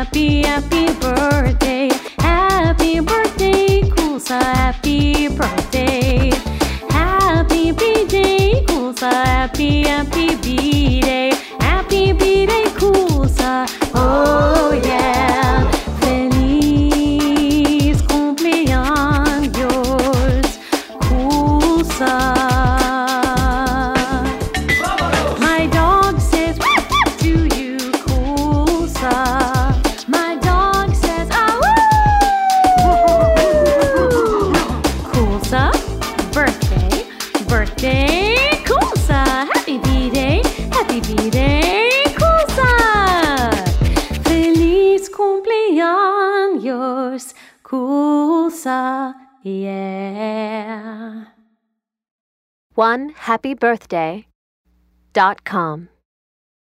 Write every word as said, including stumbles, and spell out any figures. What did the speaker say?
happy, happy birthday. Happy birthday, Kulsa, happy birthday. Happy B-Day, Kulsa, happy, happy B-Day. Happy B-Day, Kulsa, oh yeah. Feliz cumpleaños, Kulsa. My dog says to you, Kulsa. My dog says, ah woo! Kulsa, birthday, birthday, Kulsa. Happy B-Day, happy B-Day, Kulsa. Feliz cumpleaños, Kulsa, yeah. one happy birthday dot com